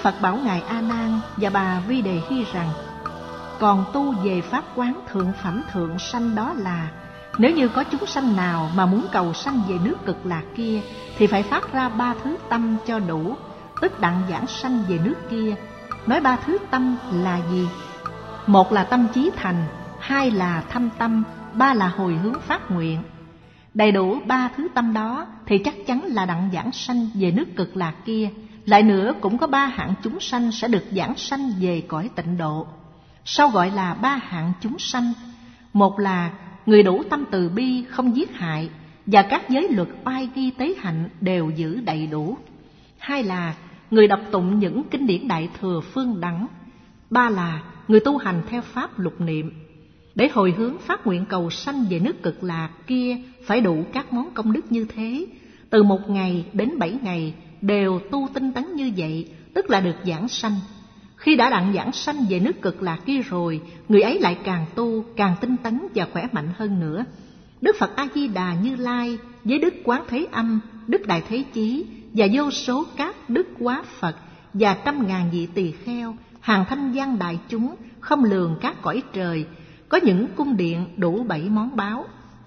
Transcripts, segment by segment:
Phật bảo ngài A Nan và bà Vi Đề Hy rằng: còn tu về pháp quán thượng phẩm thượng sanh đó là, nếu như có chúng sanh nào mà muốn cầu sanh về nước Cực Lạc kia, thì phải phát ra 3 thứ tâm cho đủ, tức đặng giảng sanh về nước kia. Nói 3 thứ tâm là gì? 1 là tâm chí thành, 2 là thâm tâm, 3 là hồi hướng phát nguyện. Đầy đủ 3 thứ tâm đó thì chắc chắn là đặng giảng sanh về nước Cực Lạc kia. Lại nữa cũng có 3 hạng chúng sanh sẽ được giảng sanh về cõi tịnh độ. Sao gọi là 3 hạng chúng sanh? 1 là người đủ tâm từ bi, không giết hại, và các giới luật oai ghi tế hạnh đều giữ đầy đủ. 2 là người đọc tụng những kinh điển đại thừa phương đẳng. 3 là người tu hành theo pháp lục niệm. Để hồi hướng phát nguyện cầu sanh về nước Cực Lạc kia phải đủ các món công đức như thế. Từ 1 ngày đến 7 ngày đều tu tinh tấn như vậy, tức là được giảng sanh. Khi đã đặng giảng sanh về nước Cực Lạc kia rồi, người ấy lại càng tu, càng tinh tấn và khỏe mạnh hơn nữa. Đức Phật A-di-đà Như Lai với Đức Quán Thế Âm, Đức Đại Thế Chí và vô số các Đức Quá Phật và 100.000 vị tỳ kheo, hàng thanh văn đại chúng, không lường các cõi trời, có những cung điện đủ 7 món báo.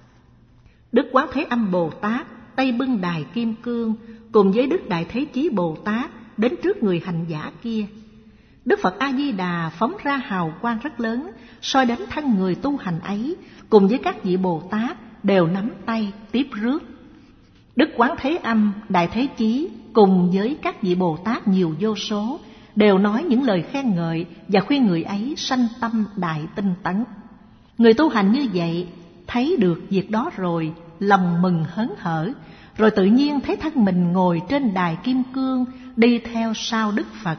Đức Quán Thế Âm Bồ Tát tay bưng đài kim cương, cùng với Đức Đại Thế Chí Bồ Tát đến trước người hành giả kia. Đức Phật A-di-đà phóng ra hào quang rất lớn, soi đến thân người tu hành ấy, cùng với các vị Bồ Tát đều nắm tay tiếp rước. Đức Quán Thế Âm, Đại Thế Chí cùng với các vị Bồ Tát nhiều vô số đều nói những lời khen ngợi và khuyên người ấy sanh tâm đại tinh tấn. Người tu hành như vậy thấy được việc đó rồi, lòng mừng hớn hở, rồi tự nhiên thấy thân mình ngồi trên đài kim cương, đi theo sau Đức Phật.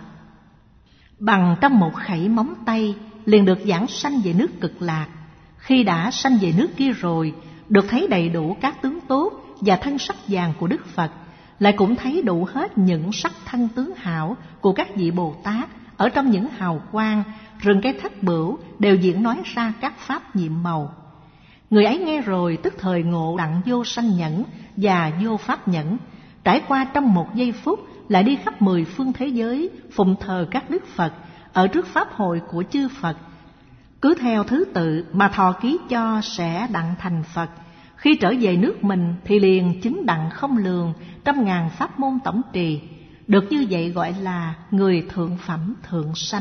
Bằng trong một khẩy móng tay liền được giảng sanh về nước Cực Lạc. Khi đã sanh về nước kia rồi, được thấy đầy đủ các tướng tốt và thân sắc vàng của Đức Phật, lại cũng thấy đủ hết những sắc thân tướng hảo của các vị Bồ Tát ở trong những hào quang, rừng cây thất bửu đều diễn nói ra các pháp nhiệm màu. Người ấy nghe rồi tức thời ngộ đặng vô sanh nhẫn và vô pháp nhẫn, trải qua trong 1 giây phút lại đi khắp 10 phương thế giới phụng thờ các Đức Phật ở trước pháp hội của chư Phật. Cứ theo thứ tự mà thọ ký cho sẽ đặng thành Phật. Khi trở về nước mình thì liền chứng đặng không lường 100.000 pháp môn tổng trì. Được như vậy gọi là người thượng phẩm thượng sanh.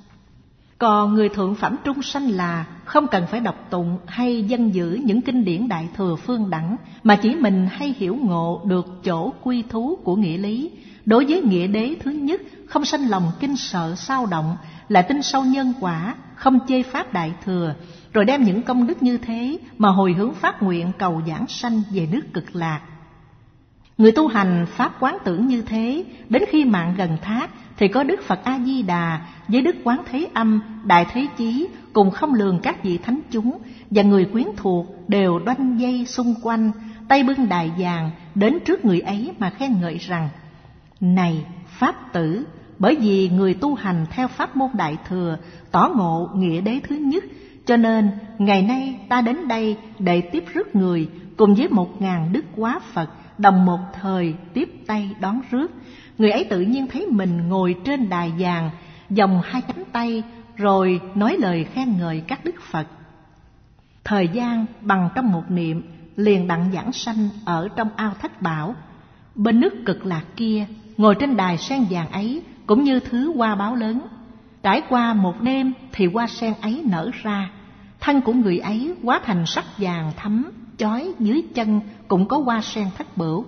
Còn người thượng phẩm trung sanh là không cần phải đọc tụng hay dân giữ những kinh điển đại thừa phương đẳng, mà chỉ mình hay hiểu ngộ được chỗ quy thú của nghĩa lý. Đối với nghĩa đế thứ nhất, không sanh lòng kinh sợ sao động, lại tin sâu nhân quả, không chê pháp đại thừa, rồi đem những công đức như thế mà hồi hướng phát nguyện cầu giảng sanh về nước Cực Lạc. Người tu hành pháp quán tưởng như thế, đến khi mạng gần thác thì có Đức Phật A-di-đà với Đức Quán Thế Âm, Đại Thế Chí cùng không lường các vị thánh chúng và người quyến thuộc đều đoanh dây xung quanh, tay bưng đài vàng đến trước người ấy mà khen ngợi rằng: này Pháp tử, bởi vì người tu hành theo pháp môn đại thừa tỏ ngộ nghĩa đế thứ nhất, cho nên ngày nay ta đến đây để tiếp rước người cùng với 1.000 Đức Quá Phật đồng một thời tiếp tay đón rước. Người ấy tự nhiên thấy mình ngồi trên đài vàng, vòng 2 cánh tay, rồi nói lời khen ngợi các Đức Phật. Thời gian bằng trong một niệm liền đặng giảng sanh ở trong ao Thất Bảo. Bên nước Cực Lạc kia, ngồi trên đài sen vàng ấy cũng như thứ hoa báo lớn. Trải qua một đêm thì hoa sen ấy nở ra, thân của người ấy hóa thành sắc vàng thắm, chói dưới chân cũng có hoa sen thất bửu.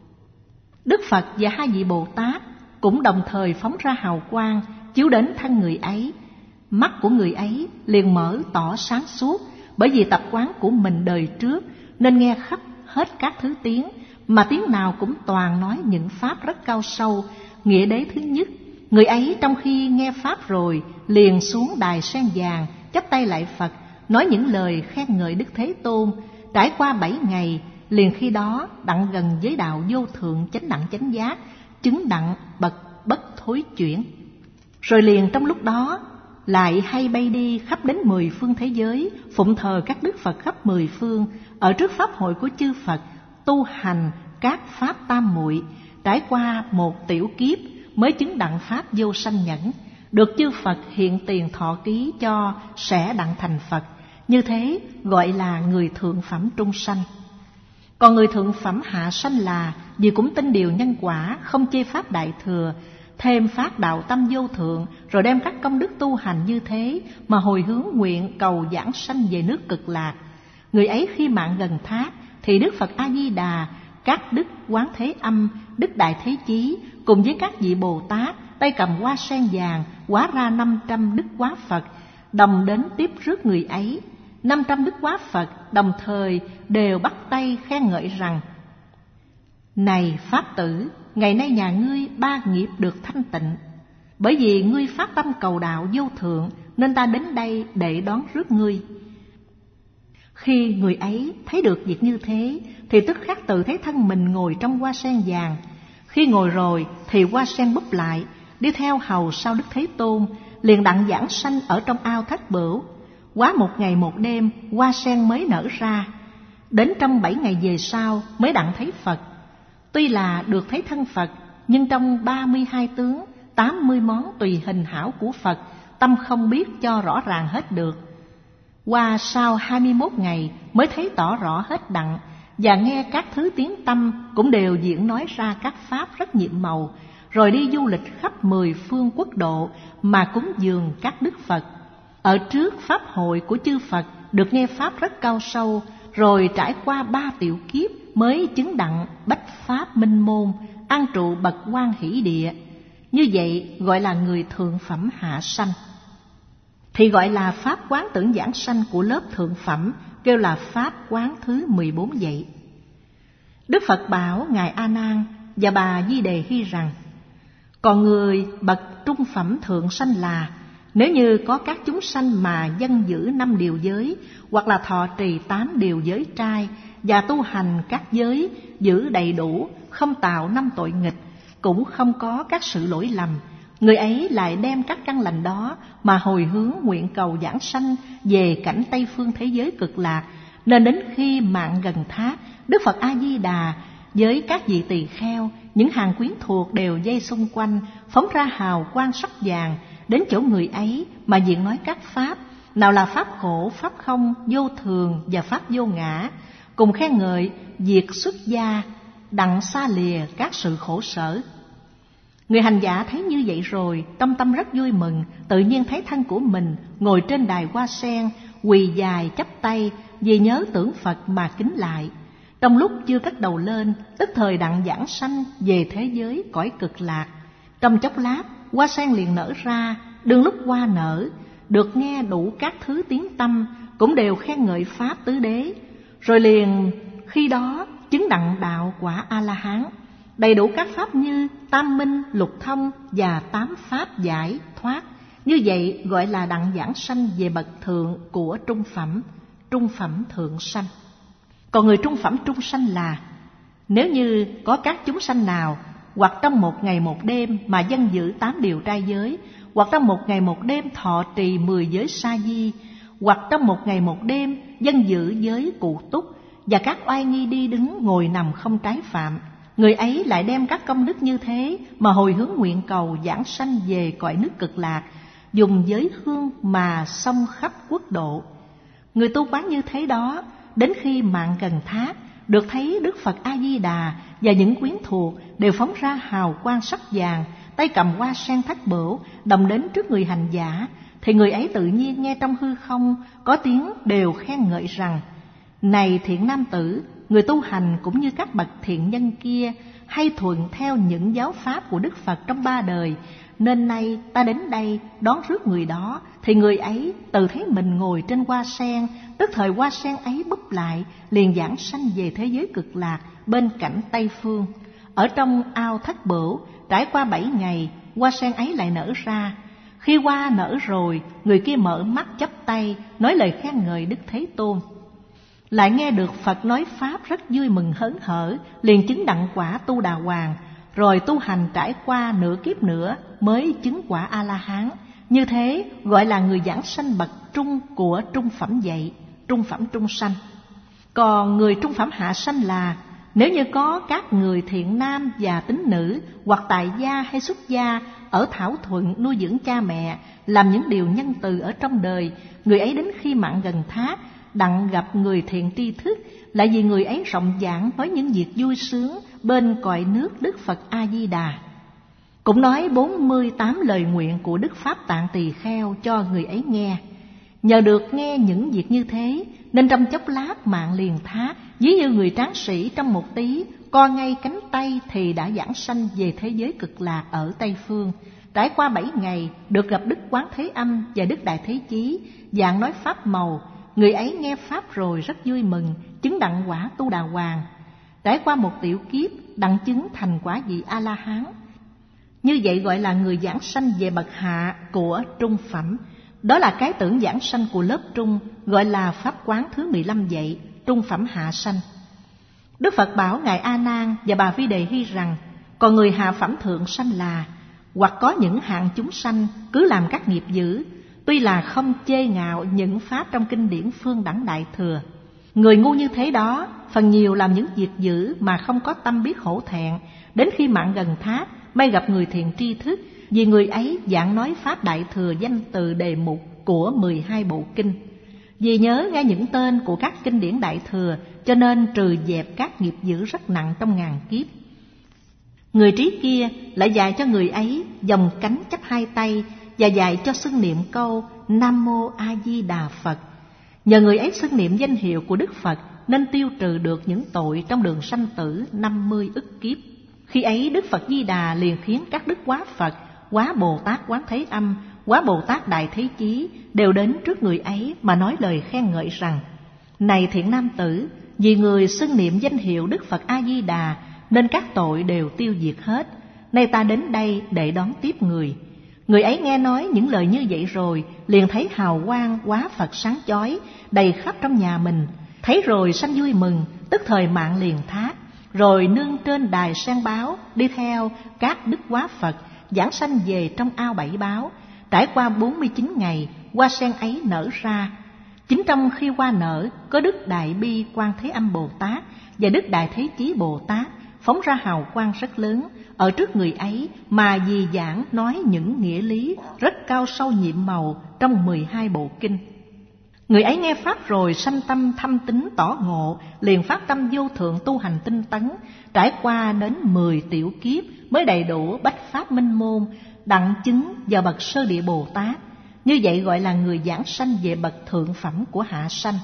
Đức Phật và 2 vị Bồ Tát cũng đồng thời phóng ra hào quang chiếu đến thân người ấy. Mắt của người ấy liền mở tỏ sáng suốt, bởi vì tập quán của mình đời trước nên nghe khắp hết các thứ tiếng, mà tiếng nào cũng toàn nói những pháp rất cao sâu, nghĩa đế thứ nhất. Người ấy trong khi nghe pháp rồi liền xuống đài sen vàng, chắp tay lại Phật, nói những lời khen ngợi Đức Thế Tôn. Trải qua 7 ngày, liền khi đó đặng gần với đạo vô thượng chánh đẳng chánh giác, chứng đặng bậc bất thối chuyển. Rồi liền trong lúc đó lại hay bay đi khắp đến 10 phương thế giới, phụng thờ các Đức Phật khắp 10 phương, ở trước pháp hội của chư Phật, tu hành các pháp tam muội. Trải qua một tiểu kiếp, mới chứng đặng pháp vô sanh nhẫn, được chư Phật hiện tiền thọ ký cho sẽ đặng thành Phật. Như thế gọi là người thượng phẩm trung sanh. Còn người thượng phẩm hạ sanh là vì cũng tin điều nhân quả, không chê pháp đại thừa, thêm phát đạo tâm vô thượng, rồi đem các công đức tu hành như thế mà hồi hướng nguyện cầu giảng sanh về nước Cực Lạc. Người ấy khi mạng gần thác thì Đức Phật A Di Đà, các đức Quán Thế Âm, Đức Đại Thế Chí cùng với các vị Bồ Tát tay cầm hoa sen vàng hóa ra 500 Đức Quá Phật đồng đến tiếp rước người ấy. 500 Đức Quá Phật đồng thời đều bắt tay khen ngợi rằng: Này Pháp tử, ngày nay nhà ngươi ba nghiệp được thanh tịnh. Bởi vì ngươi phát tâm cầu đạo vô thượng nên ta đến đây để đón rước ngươi. Khi người ấy thấy được việc như thế thì tức khắc tự thấy thân mình ngồi trong hoa sen vàng. Khi ngồi rồi thì hoa sen búp lại, đi theo hầu sau Đức Thế Tôn, liền đặng giảng sanh ở trong ao Thất Bửu. Quá 1 ngày 1 đêm, hoa sen mới nở ra. Đến trong 7 ngày về sau mới đặng thấy Phật. Tuy là được thấy thân Phật, nhưng trong 32 tướng, 80 món tùy hình hảo của Phật, tâm không biết cho rõ ràng hết được. Qua sau 21 ngày mới thấy tỏ rõ hết đặng, và nghe các thứ tiếng tâm cũng đều diễn nói ra các pháp rất nhiệm màu, rồi đi du lịch khắp 10 phương quốc độ mà cúng dường các đức Phật. Ở trước pháp hội của chư Phật được nghe pháp rất cao sâu, rồi trải qua 3 tiểu kiếp mới chứng đặng bách pháp minh môn, an trụ bậc quan hỷ địa. Như vậy gọi là người thượng phẩm hạ sanh. Thì gọi là pháp quán tưởng giảng sanh của lớp thượng phẩm, kêu là pháp quán thứ 14 vậy. Đức Phật bảo Ngài A Nan và bà Di Đề Hy rằng: Còn người bậc trung phẩm thượng sanh là, nếu như có các chúng sanh mà dân giữ 5 điều giới, hoặc là thọ trì 8 điều giới trai, và tu hành các giới giữ đầy đủ, không tạo 5 tội nghịch, cũng không có các sự lỗi lầm, người ấy lại đem các căn lành đó mà hồi hướng nguyện cầu giảng sanh về cảnh Tây phương thế giới Cực Lạc. Nên đến khi mạng gần thác, Đức Phật A Di Đà với các vị tỳ kheo, những hàng quyến thuộc đều dây xung quanh, phóng ra hào quang sắc vàng đến chỗ người ấy mà diện nói các pháp, nào là pháp khổ, pháp không, vô thường và pháp vô ngã, cùng khen ngợi việc xuất gia đặng xa lìa các sự khổ sở. Người hành giả thấy như vậy rồi, trong tâm rất vui mừng, tự nhiên thấy thân của mình ngồi trên đài hoa sen, quỳ dài chắp tay, vì nhớ tưởng Phật mà kính lại. Trong lúc chưa cất đầu lên, tức thời đặng giảng sanh về thế giới cõi Cực Lạc. Trong chốc lát, hoa sen liền nở ra, đương lúc hoa nở, được nghe đủ các thứ tiếng tâm, cũng đều khen ngợi pháp tứ đế. Rồi liền khi đó chứng đặng đạo quả A-la-hán, đầy đủ các pháp như tam minh, lục thông và 8 pháp giải thoát. Như vậy gọi là đặng giảng sanh về bậc thượng của trung phẩm thượng sanh. Còn người trung phẩm trung sanh là, nếu như có các chúng sanh nào hoặc trong 1 ngày 1 đêm mà dân giữ 8 điều trai giới, hoặc trong 1 ngày 1 đêm thọ trì 10 giới sa di, hoặc trong 1 ngày 1 đêm dân giữ giới cụ túc, và các oai nghi đi đứng ngồi nằm không trái phạm, người ấy lại đem các công đức như thế mà hồi hướng nguyện cầu giảng sanh về cõi nước Cực Lạc, dùng giới hương mà xông khắp quốc độ. Người tu quán như thế đó, đến khi mạng gần thác, được thấy Đức Phật A Di Đà và những quyến thuộc đều phóng ra hào quang sắc vàng, tay cầm hoa sen Thất Bửu, đồng đến trước người hành giả, thì người ấy tự nhiên nghe trong hư không có tiếng đều khen ngợi rằng: Này thiện nam tử, người tu hành cũng như các bậc thiện nhân kia, hay thuận theo những giáo pháp của Đức Phật trong 3 đời, nên nay ta đến đây đón rước người đó. Thì người ấy tự thấy mình ngồi trên hoa sen, tức thời hoa sen ấy búp lại, liền giảng sanh về thế giới Cực Lạc bên cảnh Tây phương. Ở trong ao Thất Bửu, trải qua 7 ngày, hoa sen ấy lại nở ra. Khi hoa nở rồi, người kia mở mắt chắp tay, nói lời khen ngợi Đức Thế Tôn. Lại nghe được Phật nói pháp rất vui mừng hớn hở, liền chứng đặng quả Tu Đà Hoàng, rồi tu hành trải qua nửa kiếp nữa mới chứng quả A-la-hán. Như thế gọi là người giảng sanh bậc trung của trung phẩm vậy, trung phẩm trung sanh. Còn người trung phẩm hạ sanh là, nếu như có các người thiện nam và tín nữ, hoặc tại gia hay xuất gia, ở thảo thuận nuôi dưỡng cha mẹ, làm những điều nhân từ ở trong đời, người ấy đến khi mạng gần thác, đặng gặp người thiện tri thức, lại vì người ấy rộng giảng nói những việc vui sướng bên cõi nước Đức Phật A-di-đà. Cũng nói 48 lời nguyện của Đức Pháp Tạng Tỳ Kheo cho người ấy nghe. Nhờ được nghe những việc như thế, nên trong chốc lát mạng liền thác, ví như người tráng sĩ trong một tí, co ngay cánh tay thì đã giảng sanh về thế giới cực lạc ở Tây Phương. Trải qua 7 ngày, được gặp Đức Quán Thế Âm và Đức Đại Thế Chí, giảng nói pháp màu. Người ấy nghe pháp rồi rất vui mừng, chứng đặng quả Tu Đà Hoàng. Trải qua một tiểu kiếp, đặng chứng thành quả vị A-la-hán. Như vậy gọi là người giảng sanh về bậc hạ của trung phẩm. Đó là cái tưởng giảng sanh của lớp trung, gọi là pháp quán thứ 15 dạy, trung phẩm hạ sanh. Đức Phật bảo Ngài A Nan và bà Vi Đề Hy rằng, còn người hạ phẩm thượng sanh là, hoặc có những hạng chúng sanh cứ làm các nghiệp dữ, tuy là không chê ngạo những pháp trong kinh điển Phương Đẳng Đại Thừa. Người ngu như thế đó, phần nhiều làm những việc dữ mà không có tâm biết hổ thẹn, đến khi mạng gần thác, may gặp người thiện tri thức, vì người ấy giảng nói pháp Đại Thừa danh từ đề mục của 12 bộ kinh. Vì nhớ nghe những tên của các kinh điển Đại Thừa, cho nên trừ dẹp các nghiệp dữ rất nặng trong ngàn kiếp. Người trí kia lại dạy cho người ấy vòng cánh chắp hai tay, và dạy cho xưng niệm câu Nam Mô A Di Đà Phật. Nhờ người ấy xưng niệm danh hiệu của Đức Phật, nên tiêu trừ được những tội trong đường sanh tử 50 ức kiếp. Khi ấy Đức Phật Di Đà liền khiến các đức Quá Phật, Quá Bồ Tát Quán Thế Âm, Quá Bồ Tát Đại Thế Chí đều đến trước người ấy mà nói lời khen ngợi rằng: Này thiện nam tử, vì người xưng niệm danh hiệu Đức Phật A Di Đà nên các tội đều tiêu diệt hết. Nay ta đến đây để đón tiếp người. Người ấy nghe nói những lời như vậy rồi, liền thấy hào quang Quá Phật sáng chói đầy khắp trong nhà mình. Thấy rồi sanh vui mừng, tức thời mạng liền thác. Rồi nương trên đài sen báo, đi theo các đức Quá Phật, giảng sanh về trong ao bảy báo. Trải qua 49 ngày, hoa sen ấy nở ra. Chính trong khi hoa nở, có Đức Đại Bi Quan Thế Âm Bồ Tát và Đức Đại Thế Chí Bồ Tát phóng ra hào quang rất lớn ở trước người ấy, mà vì giảng nói những nghĩa lý rất cao sâu nhiệm màu trong 12 bộ kinh. Người ấy nghe pháp rồi sanh tâm thâm tín tỏ ngộ, liền phát tâm vô thượng tu hành tinh tấn, trải qua đến 10 tiểu kiếp mới đầy đủ bách pháp minh môn, đặng chứng vào bậc sơ địa Bồ Tát. Như vậy gọi là người giảng sanh về bậc thượng phẩm của hạ sanh.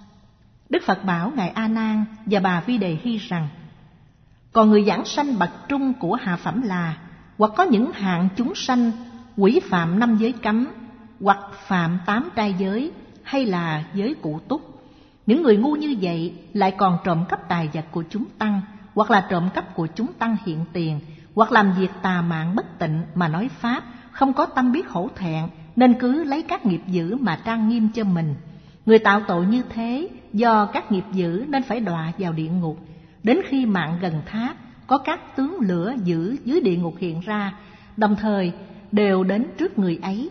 Đức Phật bảo Ngài A Nan và bà Vi Đề Hy rằng, còn người giảng sanh bậc trung của hạ phẩm là, hoặc có những hạng chúng sanh quỷ phạm 5 giới cấm, hoặc phạm 8 trai giới, hay là giới cụ túc. Những người ngu như vậy lại còn trộm cắp tài vật của chúng tăng, hoặc là trộm cắp của chúng tăng hiện tiền, hoặc làm việc tà mạng bất tịnh mà nói pháp, không có tâm biết hổ thẹn, nên cứ lấy các nghiệp dữ mà trang nghiêm cho mình. Người tạo tội như thế, do các nghiệp dữ nên phải đọa vào địa ngục. Đến khi mạng gần thác, có các tướng lửa dữ dưới địa ngục hiện ra, đồng thời đều đến trước người ấy.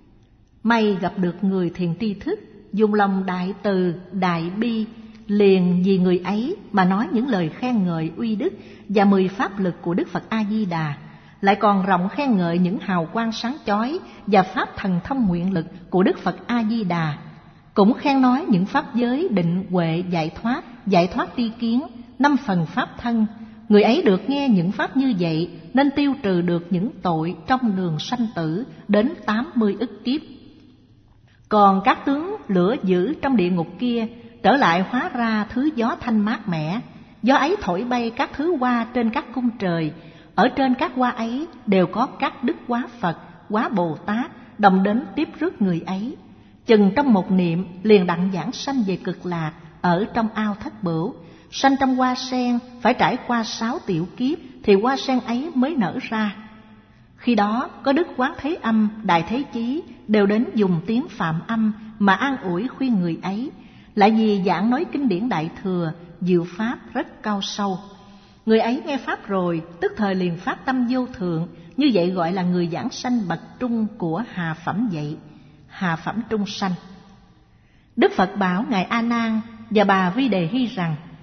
May gặp được người thiện tri thức, dùng lòng đại từ, đại bi, liền vì người ấy mà nói những lời khen ngợi uy đức và 10 pháp lực của Đức Phật A-di-đà, lại còn rộng khen ngợi những hào quang sáng chói và pháp thần thông nguyện lực của Đức Phật A-di-đà. Cũng khen nói những pháp giới định huệ giải thoát tri kiến, 5 phần pháp thân. Người ấy được nghe những pháp như vậy nên tiêu trừ được những tội trong đường sanh tử đến 80 ức kiếp. Còn các tướng lửa dữ trong địa ngục kia trở lại hóa ra thứ gió thanh mát mẻ. Gió ấy thổi bay các thứ hoa trên các cung trời. Ở trên các hoa ấy đều có các đức Quá Phật, Quá Bồ Tát đồng đến tiếp rước người ấy. Chừng trong một niệm liền đặng giảng sanh về cực lạc ở trong ao Thất Bửu. Sanh trong hoa sen phải trải qua 6 tiểu kiếp thì hoa sen ấy mới nở ra. Khi đó có Đức Quán Thế Âm, Đại Thế Chí đều đến dùng tiếng Phạm Âm mà an ủi khuyên người ấy, lại vì giảng nói kinh điển Đại Thừa, diệu pháp rất cao sâu. Người ấy nghe pháp rồi, tức thời liền phát tâm vô thượng, như vậy gọi là người giảng sanh bậc trung của hạ phẩm vậy, hạ phẩm trung sanh. Đức Phật bảo Ngài A Nan và bà Vi Đề Hy rằng,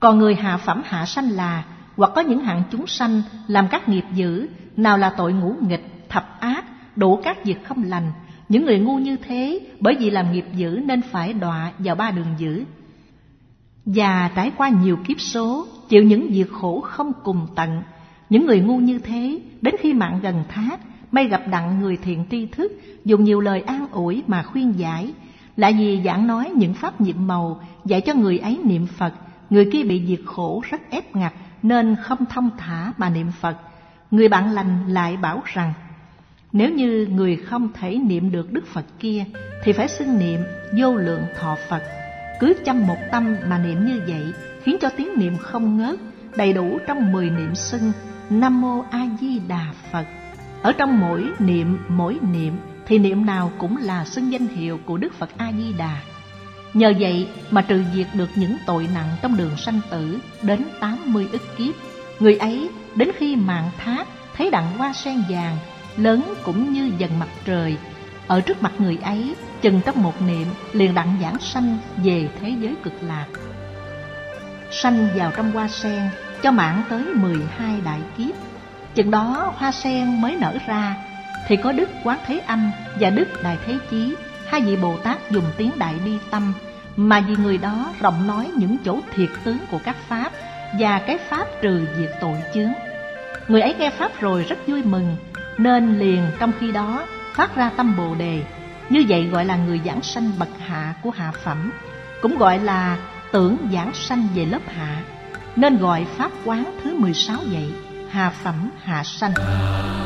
Còn người hạ phẩm hạ sanh là hoặc có những hạng chúng sanh làm các nghiệp dữ, nào là tội ngũ nghịch, thập ác, đủ các việc không lành. Những người ngu như thế bởi vì làm nghiệp dữ nên phải đọa vào 3 đường dữ, và trải qua nhiều kiếp số, chịu những việc khổ không cùng tận. Những người ngu như thế, đến khi mạng gần thác, may gặp đặng người thiện tri thức, dùng nhiều lời an ủi mà khuyên giải. Lại vì giảng nói những pháp nhiệm màu, dạy cho người ấy niệm Phật, người kia bị việc khổ rất ép ngặt, nên không thông thả mà niệm Phật. Người bạn lành lại bảo rằng, nếu như người không thể niệm được Đức Phật kia, thì phải xưng niệm vô lượng thọ Phật. Cứ chăm một tâm mà niệm như vậy, khiến cho tiếng niệm không ngớt, đầy đủ trong 10 niệm xưng Nam Mô A Di Đà Phật. Ở trong mỗi niệm thì niệm nào cũng là xưng danh hiệu của Đức Phật A Di Đà. Nhờ vậy mà trừ diệt được những tội nặng trong đường sanh tử đến 80 ức kiếp. Người ấy đến khi mạng thác, thấy đặng hoa sen vàng lớn cũng như dần mặt trời, ở trước mặt người ấy chừng trong một niệm liền đặng giảng sanh về thế giới cực lạc. Sanh vào trong hoa sen cho mãn tới 12 đại kiếp. Chừng đó hoa sen mới nở ra, thì có Đức Quán Thế Âm và Đức Đại Thế Chí, 2 vị Bồ Tát dùng tiếng Đại Bi Tâm, mà vì người đó rộng nói những chỗ thiệt tướng của các pháp và cái pháp trừ diệt tội chướng. Người ấy nghe pháp rồi rất vui mừng, nên liền trong khi đó phát ra tâm Bồ Đề. Như vậy gọi là người giảng sanh bậc hạ của hạ phẩm, cũng gọi là tưởng giảng sanh về lớp hạ, nên gọi pháp quán thứ 16 vậy, hạ phẩm hạ sanh.